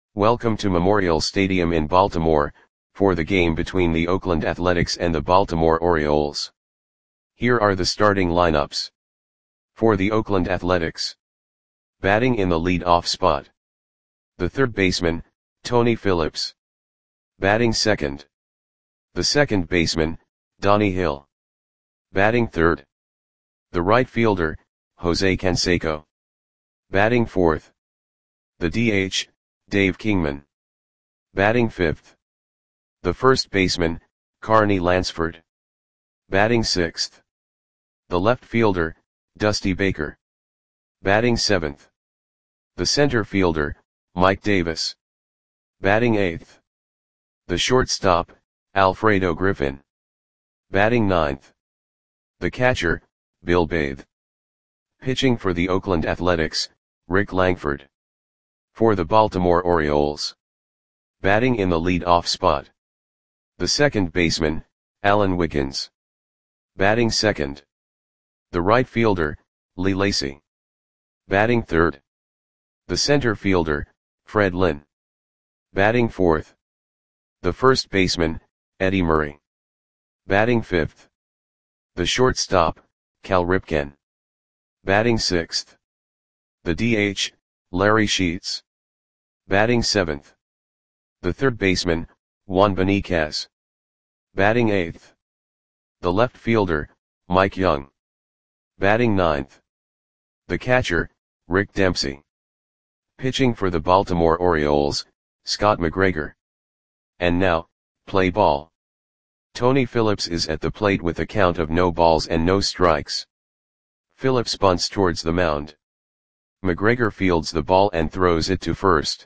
Welcome to Memorial Stadium in Baltimore, for the game between the Oakland Athletics and the Baltimore Orioles. Here are the starting lineups. For the Oakland Athletics. Batting in the lead-off spot. The third baseman, Tony Phillips. Batting second. The second baseman, Donnie Hill. Batting third. The right fielder, Jose Canseco. Batting fourth. The DH, Dave Kingman. Batting fifth. The first baseman, Carney Lansford. Batting sixth. The left fielder, Dusty Baker. Batting seventh. The center fielder, Mike Davis. Batting eighth. The shortstop, Alfredo Griffin. Batting ninth. The catcher, Bill Bathe. Pitching for the Oakland Athletics, Rick Langford. For the Baltimore Orioles. Batting in the lead-off spot. The second baseman, Alan Wiggins. Batting second. The right fielder, Lee Lacy. Batting third. The center fielder, Fred Lynn. Batting fourth. The first baseman, Eddie Murray. Batting fifth. The shortstop, Cal Ripken. Batting sixth. The DH, Larry Sheets. Batting seventh. The third baseman, Juan Beniquez. Batting eighth. The left fielder, Mike Young. Batting ninth. The catcher, Rick Dempsey. Pitching for the Baltimore Orioles, Scott McGregor. And now, play ball. Tony Phillips is at the plate with a count of no balls and no strikes. Phillips bunts towards the mound. McGregor fields the ball and throws it to first.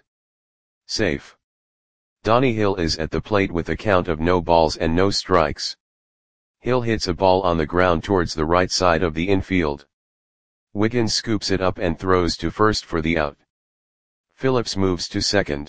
Safe. Donnie Hill is at the plate with a count of no balls and no strikes. Hill hits a ball on the ground towards the right side of the infield. Wiggins scoops it up and throws to first for the out. Phillips moves to second.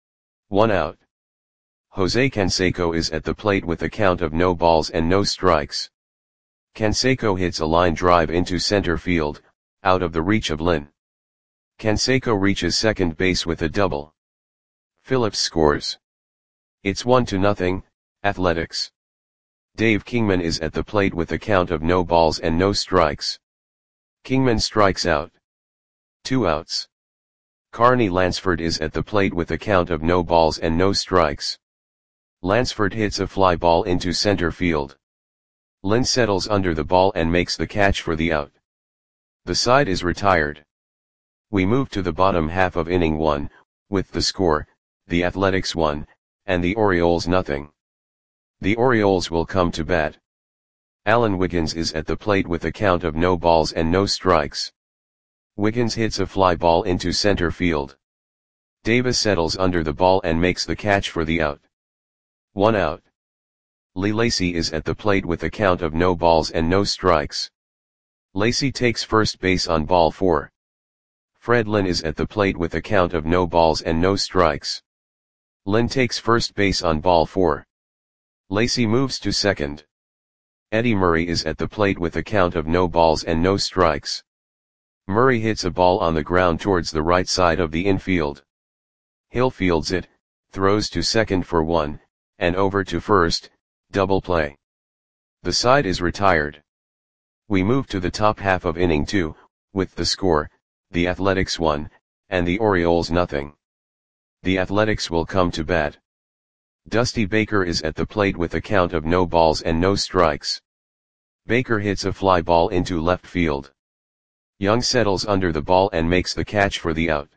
1 out. Jose Canseco is at the plate with a count of no balls and no strikes. Canseco hits a line drive into center field, out of the reach of Lynn. Canseco reaches second base with a double. Phillips scores. It's 1-0, Athletics. Dave Kingman is at the plate with a count of no balls and no strikes. Kingman strikes out. 2 outs. Carney Lansford is at the plate with a count of no balls and no strikes. Lansford hits a fly ball into center field. Lynn settles under the ball and makes the catch for the out. The side is retired. We move to the bottom half of inning 1, with the score, the Athletics 1, and the Orioles 0. The Orioles will come to bat. Alan Wiggins is at the plate with a count of no balls and no strikes. Wiggins hits a fly ball into center field. Davis settles under the ball and makes the catch for the out. 1 out. Lee Lacy is at the plate with a count of no balls and no strikes. Lacy takes first base on ball 4. Fred Lynn is at the plate with a count of no balls and no strikes. Lynn takes first base on ball 4. Lacy moves to second. Eddie Murray is at the plate with a count of no balls and no strikes. Murray hits a ball on the ground towards the right side of the infield. Hill fields it, throws to second for 1, and over to first, double play. The side is retired. We move to the top half of inning 2, with the score, the Athletics 1, and the Orioles 0. The Athletics will come to bat. Dusty Baker is at the plate with a count of no balls and no strikes. Baker hits a fly ball into left field. Young settles under the ball and makes the catch for the out.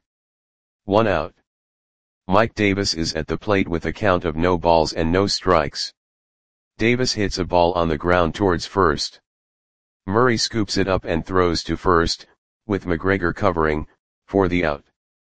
1 out. Mike Davis is at the plate with a count of no balls and no strikes. Davis hits a ball on the ground towards first. Murray scoops it up and throws to first, with McGregor covering, for the out.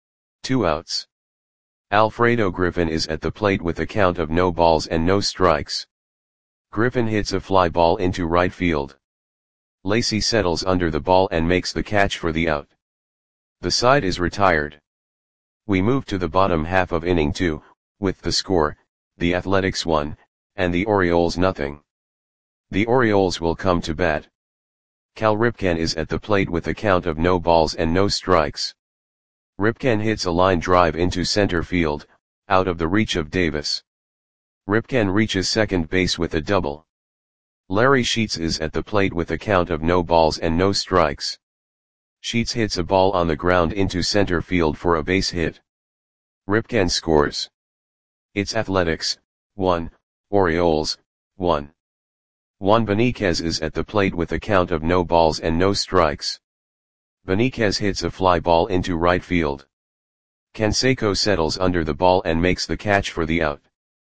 2 outs. Alfredo Griffin is at the plate with a count of no balls and no strikes. Griffin hits a fly ball into right field. Lacy settles under the ball and makes the catch for the out. The side is retired. We move to the bottom half of inning 2, with the score, the Athletics 1, and the Orioles 0. The Orioles will come to bat. Cal Ripken is at the plate with a count of no balls and no strikes. Ripken hits a line drive into center field, out of the reach of Davis. Ripken reaches second base with a double. Larry Sheets is at the plate with a count of no balls and no strikes. Sheets hits a ball on the ground into center field for a base hit. Ripken scores. It's Athletics, 1, Orioles, 1. Juan Beniquez is at the plate with a count of no balls and no strikes. Beniquez hits a fly ball into right field. Canseco settles under the ball and makes the catch for the out.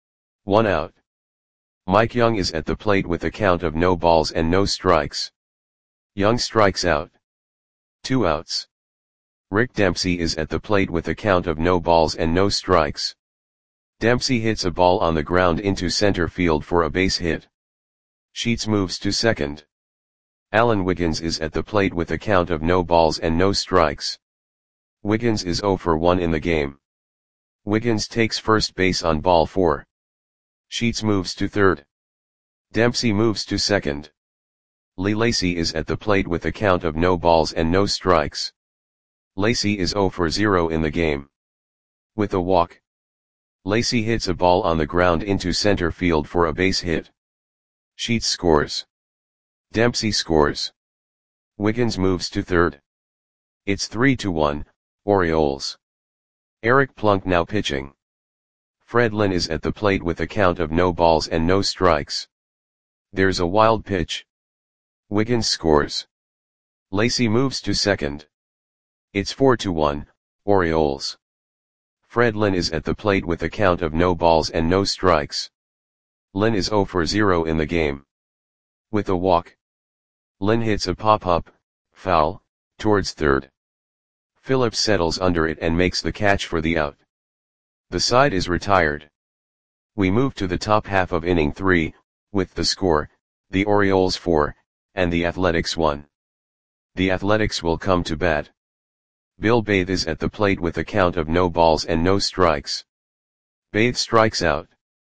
1 out. Mike Young is at the plate with a count of no balls and no strikes. Young strikes out. 2 outs. Rick Dempsey is at the plate with a count of no balls and no strikes. Dempsey hits a ball on the ground into center field for a base hit. Sheets moves to second. Alan Wiggins is at the plate with a count of no balls and no strikes. Wiggins is 0 for 1 in the game. Wiggins takes first base on ball 4. Sheets moves to third. Dempsey moves to second. Lee Lacy is at the plate with a count of no balls and no strikes. Lacy is 0 for 0 in the game. With a walk, Lacy hits a ball on the ground into center field for a base hit. Sheets scores. Dempsey scores. Wiggins moves to third. It's 3-1, Orioles. Eric Plunk now pitching. Fred Lynn is at the plate with a count of no balls and no strikes. There's a wild pitch. Wiggins scores. Lacy moves to second. It's 4-1, Orioles. Fred Lynn is at the plate with a count of no balls and no strikes. Lynn is 0 for 0 in the game. With a walk, Lynn hits a pop-up, foul, towards third. Phillips settles under it and makes the catch for the out. The side is retired. We move to the top half of inning 3, with the score, the Orioles 4, and the Athletics 1. The Athletics will come to bat. Bill Bathe is at the plate with a count of no balls and no strikes. Bathe strikes out.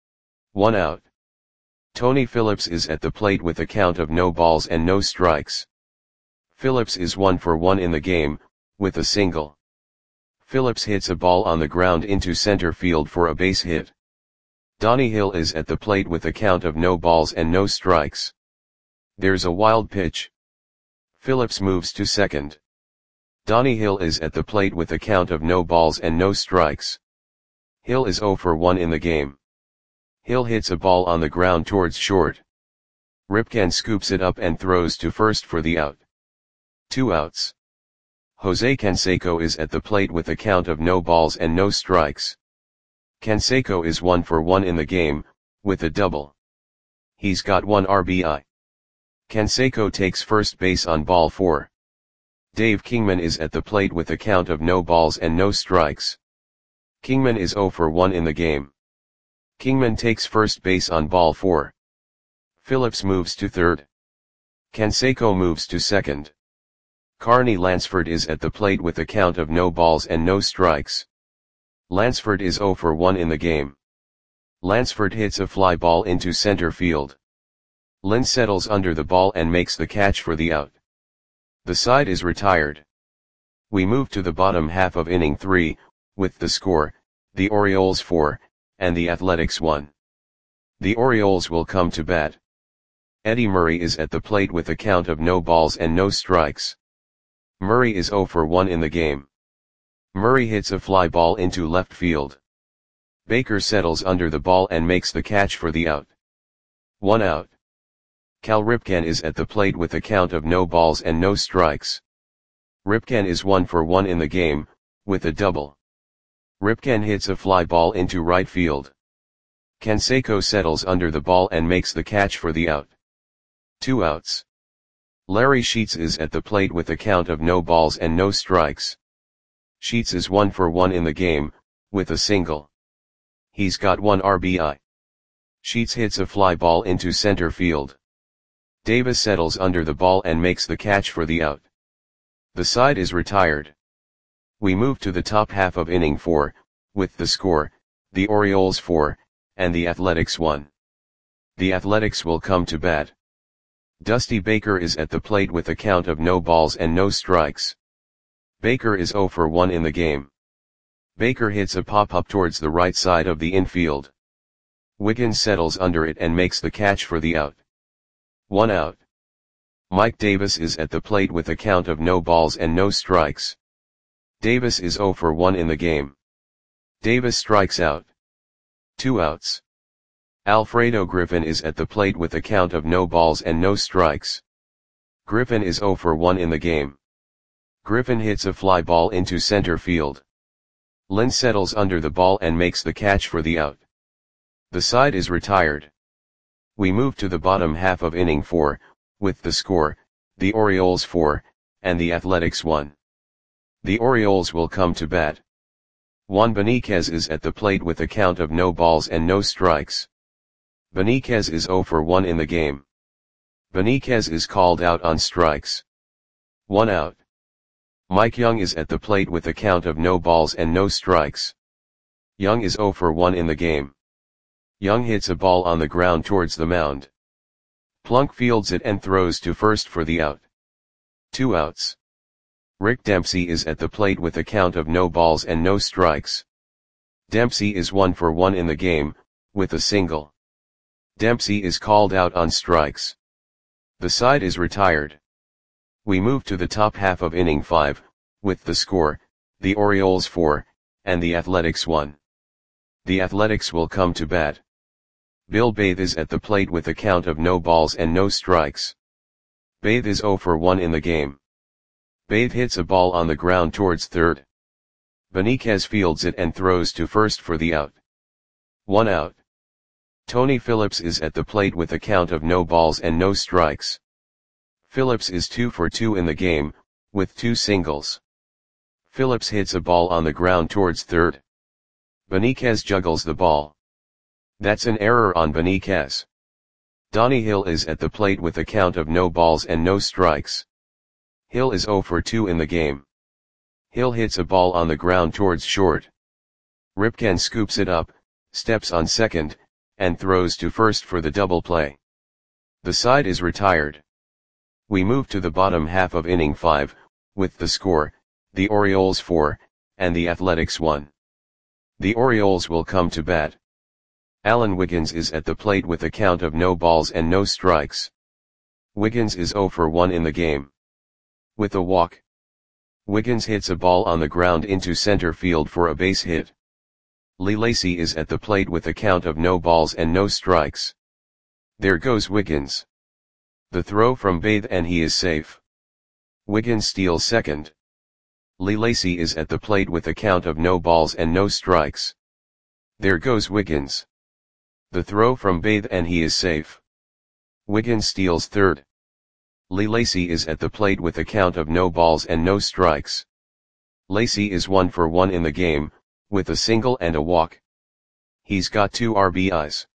1 out. Tony Phillips is at the plate with a count of no balls and no strikes. Phillips is 1 for 1 in the game, with a single. Phillips hits a ball on the ground into center field for a base hit. Donnie Hill is at the plate with a count of no balls and no strikes. There's a wild pitch. Phillips moves to second. Donnie Hill is at the plate with a count of no balls and no strikes. Hill is 0 for 1 in the game. Hill hits a ball on the ground towards short. Ripken scoops it up and throws to first for the out. 2 outs. Jose Canseco is at the plate with a count of no balls and no strikes. Canseco is 1 for 1 in the game, with a double. He's got 1 RBI. Canseco takes first base on ball 4. Dave Kingman is at the plate with a count of no balls and no strikes. Kingman is 0 for 1 in the game. Kingman takes first base on ball 4. Phillips moves to third. Canseco moves to second. Carney Lansford is at the plate with a count of no balls and no strikes. Lansford is 0 for 1 in the game. Lansford hits a fly ball into center field. Lynn settles under the ball and makes the catch for the out. The side is retired. We move to the bottom half of inning 3, with the score, the Orioles 4, and the Athletics 1. The Orioles will come to bat. Eddie Murray is at the plate with a count of no balls and no strikes. Murray is 0 for 1 in the game. Murray hits a fly ball into left field. Baker settles under the ball and makes the catch for the out. 1 out. Cal Ripken is at the plate with a count of no balls and no strikes. Ripken is 1 for 1 in the game, with a double. Ripken hits a fly ball into right field. Canseco settles under the ball and makes the catch for the out. 2 outs. Larry Sheets is at the plate with a count of no balls and no strikes. Sheets is 1 for 1 in the game, with a single. He's got 1 RBI. Sheets hits a fly ball into center field. Davis settles under the ball and makes the catch for the out. The side is retired. We move to the top half of inning 4, with the score, the Orioles 4, and the Athletics 1. The Athletics will come to bat. Dusty Baker is at the plate with a count of no balls and no strikes. Baker is 0 for 1 in the game. Baker hits a pop-up towards the right side of the infield. Wiggins settles under it and makes the catch for the out. 1 out. Mike Davis is at the plate with a count of no balls and no strikes. Davis is 0 for 1 in the game. Davis strikes out. 2 outs. Alfredo Griffin is at the plate with a count of no balls and no strikes. Griffin is 0 for 1 in the game. Griffin hits a fly ball into center field. Lynn settles under the ball and makes the catch for the out. The side is retired. We move to the bottom half of inning 4, with the score, the Orioles 4, and the Athletics 1. The Orioles will come to bat. Juan Beniquez is at the plate with a count of no balls and no strikes. Beniquez is 0 for 1 in the game. Beniquez is called out on strikes. 1 out. Mike Young is at the plate with a count of no balls and no strikes. Young is 0 for 1 in the game. Young hits a ball on the ground towards the mound. Plunk fields it and throws to first for the out. 2 outs. Rick Dempsey is at the plate with a count of no balls and no strikes. Dempsey is 1 for 1 in the game, with a single. Dempsey is called out on strikes. The side is retired. We move to the top half of inning 5, with the score, the Orioles 4, and the Athletics 1. The Athletics will come to bat. Bill Bathe is at the plate with a count of no balls and no strikes. Bathe is 0 for 1 in the game. Bathe hits a ball on the ground towards third. Beniquez fields it and throws to first for the out. 1 out. Tony Phillips is at the plate with a count of no balls and no strikes. Phillips is 2 for 2 in the game, with 2 singles. Phillips hits a ball on the ground towards third. Beniquez juggles the ball. That's an error on Beniquez. Donnie Hill is at the plate with a count of no balls and no strikes. Hill is 0 for 2 in the game. Hill hits a ball on the ground towards short. Ripken scoops it up, steps on second, and throws to first for the double play. The side is retired. We move to the bottom half of inning 5, with the score, the Orioles 4, and the Athletics 1. The Orioles will come to bat. Alan Wiggins is at the plate with a count of no balls and no strikes. Wiggins is 0 for 1 in the game. With a walk. Wiggins hits a ball on the ground into center field for a base hit. Lee Lacy is at the plate with a count of no balls and no strikes. There goes Wiggins. The throw from Bathe and he is safe. Wiggins steals second. Lee Lacy is at the plate with a count of no balls and no strikes. There goes Wiggins. The throw from Bathe and he is safe. Wiggins steals third. Lee Lacy is at the plate with a count of no balls and no strikes. Lacy is 1 for 1 in the game, with a single and a walk. He's got 2 RBIs.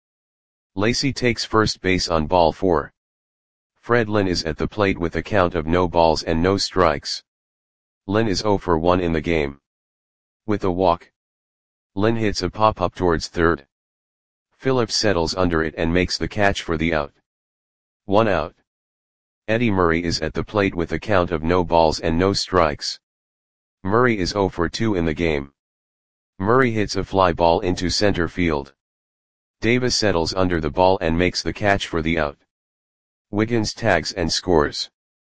Lacy takes first base on ball 4. Fred Lynn is at the plate with a count of no balls and no strikes. Lynn is 0 for 1 in the game. With a walk. Lynn hits a pop-up towards third. Phillips settles under it and makes the catch for the out. 1 out. Eddie Murray is at the plate with a count of no balls and no strikes. Murray is 0 for 2 in the game. Murray hits a fly ball into center field. Davis settles under the ball and makes the catch for the out. Wiggins tags and scores.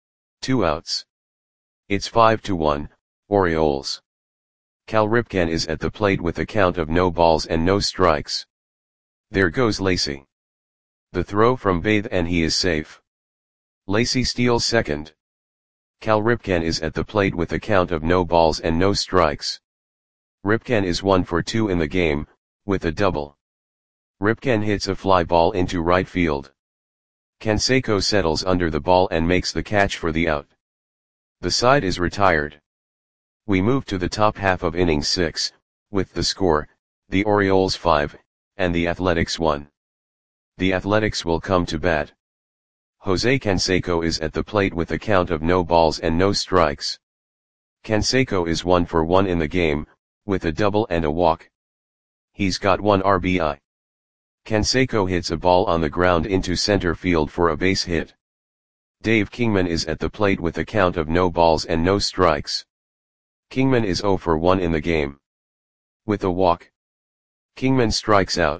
2 outs. It's 5-1, Orioles. Cal Ripken is at the plate with a count of no balls and no strikes. There goes Lacy. The throw from Bathe and he is safe. Lacy steals second. Cal Ripken is at the plate with a count of no balls and no strikes. Ripken is 1 for 2 in the game, with a double. Ripken hits a fly ball into right field. Canseco settles under the ball and makes the catch for the out. The side is retired. We move to the top half of inning 6, with the score, the Orioles 5, and the Athletics 1. The Athletics will come to bat. Jose Canseco is at the plate with a count of no balls and no strikes. Canseco is 1 for 1 in the game, with a double and a walk. He's got 1 RBI. Canseco hits a ball on the ground into center field for a base hit. Dave Kingman is at the plate with a count of no balls and no strikes. Kingman is 0 for 1 in the game. With a walk. Kingman strikes out.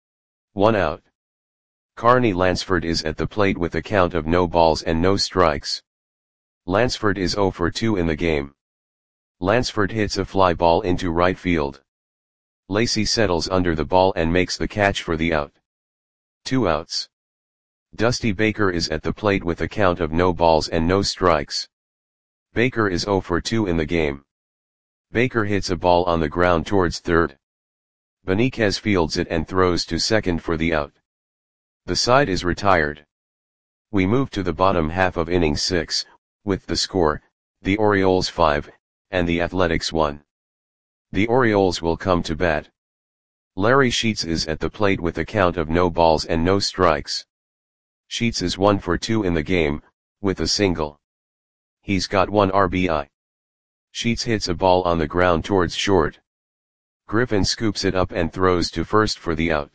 1 out. Carney Lansford is at the plate with a count of no balls and no strikes. Lansford is 0 for 2 in the game. Lansford hits a fly ball into right field. Lacy settles under the ball and makes the catch for the out. 2 outs. Dusty Baker is at the plate with a count of no balls and no strikes. Baker is 0 for 2 in the game. Baker hits a ball on the ground towards third. Beniquez fields it and throws to second for the out. The side is retired. We move to the bottom half of inning 6, with the score, the Orioles 5, and the Athletics 1. The Orioles will come to bat. Larry Sheets is at the plate with a count of no balls and no strikes. Sheets is 1 for 2 in the game, with a single. He's got 1 RBI. Sheets hits a ball on the ground towards short. Griffin scoops it up and throws to first for the out.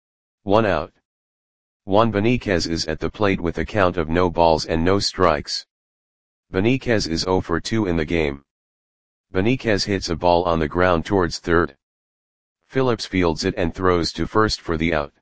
1 out. Juan Beniquez is at the plate with a count of no balls and no strikes. Beniquez is 0 for 2 in the game. Beniquez hits a ball on the ground towards third. Phillips fields it and throws to first for the out.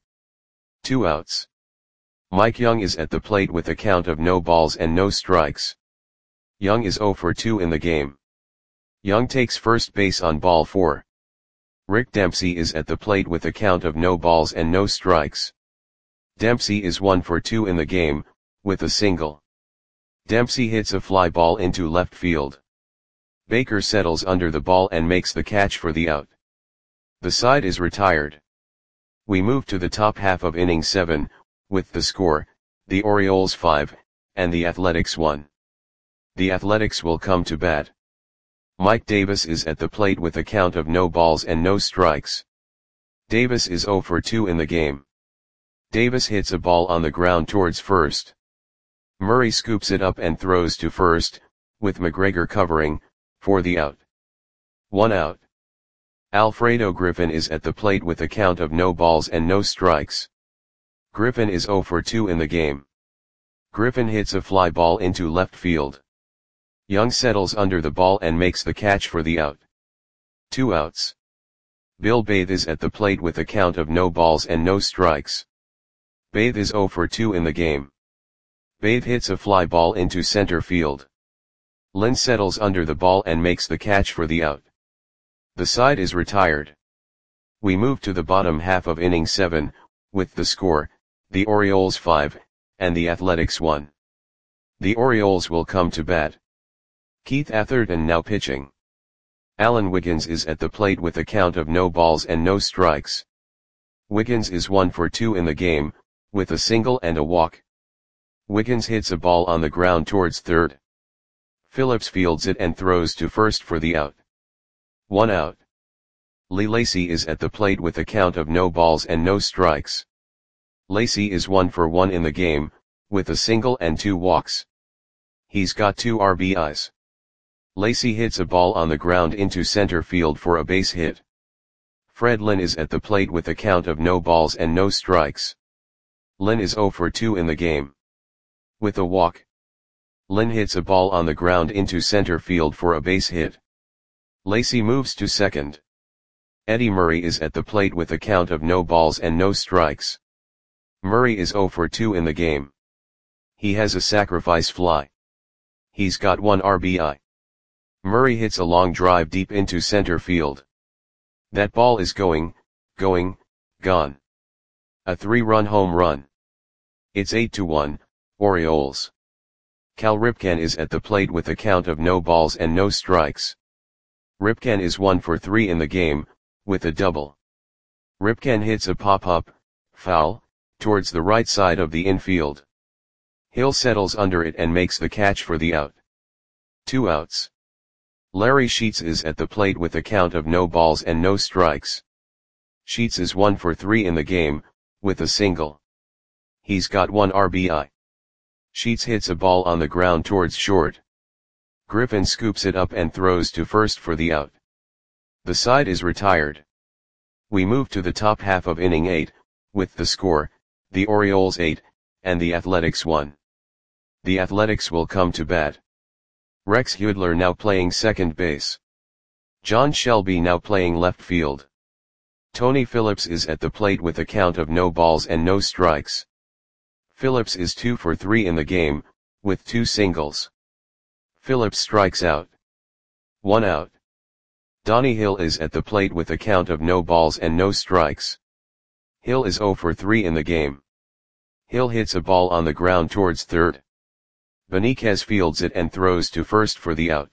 2 outs. Mike Young is at the plate with a count of no balls and no strikes. Young is 0 for 2 in the game. Young takes first base on ball 4. Rick Dempsey is at the plate with a count of no balls and no strikes. Dempsey is 1 for 2 in the game, with a single. Dempsey hits a fly ball into left field. Baker settles under the ball and makes the catch for the out. The side is retired. We move to the top half of inning 7, with the score, the Orioles 5, and the Athletics 1. The Athletics will come to bat. Mike Davis is at the plate with a count of no balls and no strikes. Davis is 0 for 2 in the game. Davis hits a ball on the ground towards first. Murray scoops it up and throws to first, with McGregor covering, for the out. 1 out. Alfredo Griffin is at the plate with a count of no balls and no strikes. Griffin is 0 for 2 in the game. Griffin hits a fly ball into left field. Young settles under the ball and makes the catch for the out. 2 outs. Bill Bathe is at the plate with a count of no balls and no strikes. Bathe is 0 for 2 in the game. Bathe hits a fly ball into center field. Lynn settles under the ball and makes the catch for the out. The side is retired. We move to the bottom half of inning 7, with the score, the Orioles 5, and the Athletics 1. The Orioles will come to bat. Keith Atherton now pitching. Alan Wiggins is at the plate with a count of no balls and no strikes. Wiggins is 1 for 2 in the game, with a single and a walk. Wiggins hits a ball on the ground towards third. Phillips fields it and throws to first for the out. 1 out. Lee Lacy is at the plate with a count of no balls and no strikes. Lacy is 1 for 1 in the game, with a single and 2 walks. He's got 2 RBIs. Lacy hits a ball on the ground into center field for a base hit. Fred Lynn is at the plate with a count of no balls and no strikes. Lynn is 0 for 2 in the game. With a walk. Lynn hits a ball on the ground into center field for a base hit. Lacy moves to second. Eddie Murray is at the plate with a count of no balls and no strikes. Murray is 0 for 2 in the game. He has a sacrifice fly. He's got 1 RBI. Murray hits a long drive deep into center field. That ball is gone. A 3-run home run. It's 8-1, Orioles. Cal Ripken is at the plate with a count of no balls and no strikes. Ripken is 1 for 3 in the game, with a double. Ripken hits a pop-up, foul, towards the right side of the infield. Hill settles under it and makes the catch for the out. 2 outs. Larry Sheets is at the plate with a count of no balls and no strikes. Sheets is 1 for 3 in the game, with a single. He's got 1 RBI. Sheets hits a ball on the ground towards short. Griffin scoops it up and throws to first for the out. The side is retired. We move to the top half of inning 8, with the score, the Orioles 8, and the Athletics 1. The Athletics will come to bat. Rex Hudler now playing second base. John Shelby now playing left field. Tony Phillips is at the plate with a count of no balls and no strikes. Phillips is 2 for 3 in the game, with 2 singles. Phillips strikes out. 1 out. Donnie Hill is at the plate with a count of no balls and no strikes. Hill is 0 for 3 in the game. Hill hits a ball on the ground towards third. Beniquez fields it and throws to first for the out.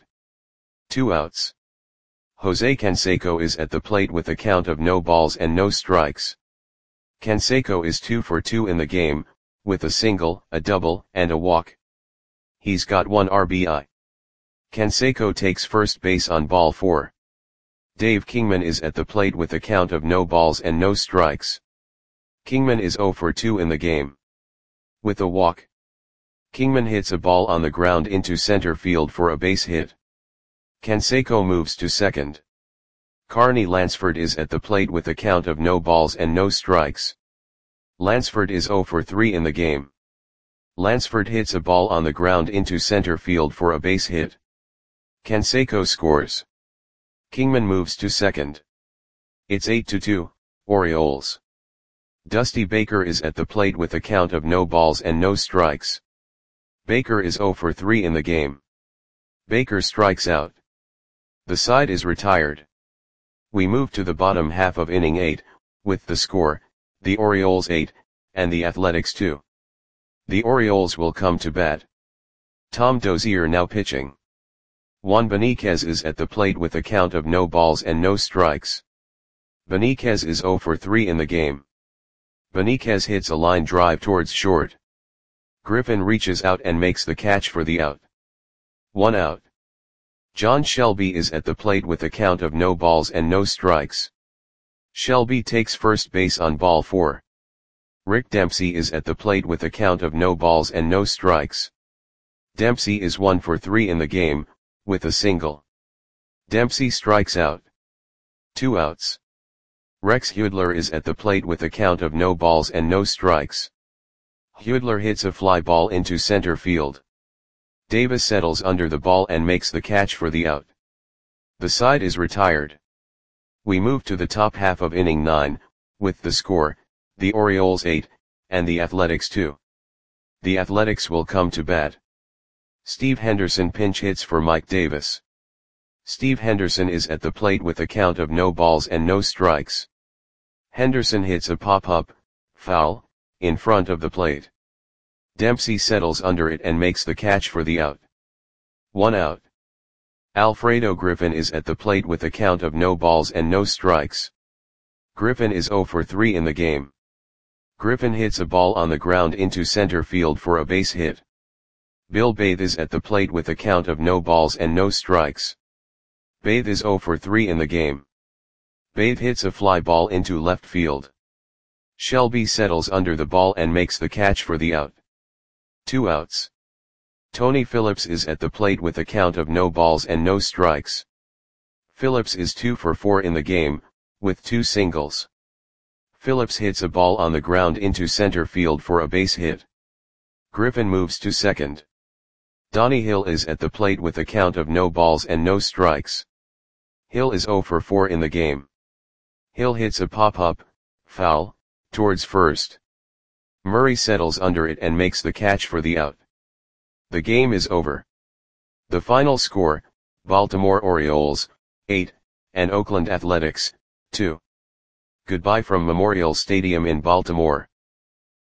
2 outs. Jose Canseco is at the plate with a count of no balls and no strikes. Canseco is 2 for 2 in the game, with a single, a double, and a walk. He's got 1 RBI. Canseco takes first base on ball 4. Dave Kingman is at the plate with a count of no balls and no strikes. Kingman is 0 for 2 in the game. With a walk. Kingman hits a ball on the ground into center field for a base hit. Canseco moves to second. Carney Lansford is at the plate with a count of no balls and no strikes. Lansford is 0 for 3 in the game. Lansford hits a ball on the ground into center field for a base hit. Canseco scores. Kingman moves to second. It's 8-2, Orioles. Dusty Baker is at the plate with a count of no balls and no strikes. Baker is 0 for 3 in the game. Baker strikes out. The side is retired. We move to the bottom half of inning 8, with the score, the Orioles 8, and the Athletics 2. The Orioles will come to bat. Tom Dozier now pitching. Juan Beniquez is at the plate with a count of no balls and no strikes. Beniquez is 0 for 3 in the game. Beniquez hits a line drive towards short. Griffin reaches out and makes the catch for the out. 1 out. John Shelby is at the plate with a count of no balls and no strikes. Shelby takes first base on ball 4. Rick Dempsey is at the plate with a count of no balls and no strikes. Dempsey is 1 for 3 in the game, with a single. Dempsey strikes out. 2 outs. Rex Hudler is at the plate with a count of no balls and no strikes. Hudler hits a fly ball into center field. Davis settles under the ball and makes the catch for the out. The side is retired. We move to the top half of inning 9, with the score, the Orioles 8, and the Athletics 2. The Athletics will come to bat. Steve Henderson pinch hits for Mike Davis. Steve Henderson is at the plate with a count of no balls and no strikes. Henderson hits a pop-up, foul, in front of the plate. Dempsey settles under it and makes the catch for the out. 1 out. Alfredo Griffin is at the plate with a count of no balls and no strikes. Griffin is 0 for 3 in the game. Griffin hits a ball on the ground into center field for a base hit. Bill Bathe is at the plate with a count of no balls and no strikes. Bathe is 0 for 3 in the game. Bathe hits a fly ball into left field. Shelby settles under the ball and makes the catch for the out. 2 outs. Tony Phillips is at the plate with a count of no balls and no strikes. Phillips is 2 for 4 in the game, with 2 singles. Phillips hits a ball on the ground into center field for a base hit. Griffin moves to second. Donnie Hill is at the plate with a count of no balls and no strikes. Hill is 0 for 4 in the game. Hill hits a pop-up, foul, towards first. Murray settles under it and makes the catch for the out. The game is over. The final score, Baltimore Orioles, 8, and Oakland Athletics, 2. Goodbye from Memorial Stadium in Baltimore.